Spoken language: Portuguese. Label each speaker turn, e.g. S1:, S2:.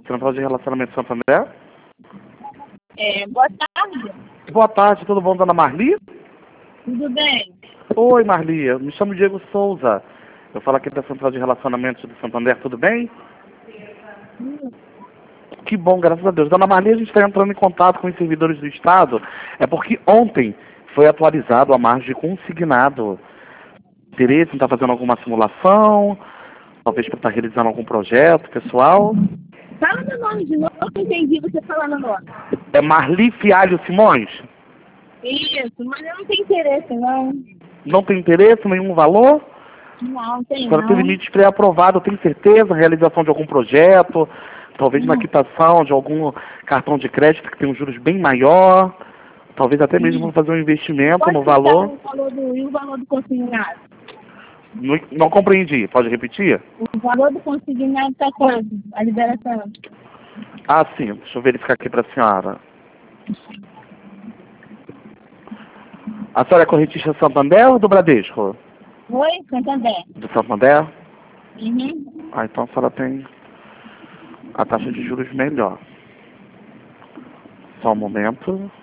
S1: Central de Relacionamento Santander?
S2: Boa tarde.
S1: Boa tarde, tudo bom, dona Marli?
S2: Tudo bem?
S1: Oi, Marli, eu me chamo Diego Souza. Eu falo aqui da Central de Relacionamento do Santander, tudo bem? Que bom, graças a Deus. Dona Marli, a gente está entrando em contato com os servidores do Estado, é porque ontem foi atualizado a margem de consignado. Interesse em estar fazendo alguma simulação, talvez para estar realizando algum projeto pessoal?
S2: Fala meu nome de novo, eu não entendi você falar meu nome.
S1: É Marli Fialho Simões?
S2: Isso, mas eu não tenho interesse, não.
S1: Não tem interesse, nenhum valor?
S2: Não, tem
S1: Agora
S2: não.
S1: tem limite pré-aprovado, eu tenho certeza, realização de algum projeto, talvez na quitação de algum cartão de crédito que tem um juros bem maior, talvez até mesmo fazer um investimento no valor.
S2: E o valor do consignado?
S1: Não compreendi, pode repetir?
S2: O valor do consignado está quanto? A liberação?
S1: Ah, sim, deixa eu verificar aqui para a senhora. A senhora é correntista Santander ou do Bradesco?
S2: Oi, Santander.
S1: Do Santander?
S2: Uhum.
S1: Ah, então a senhora tem a taxa de juros melhor. Só um momento.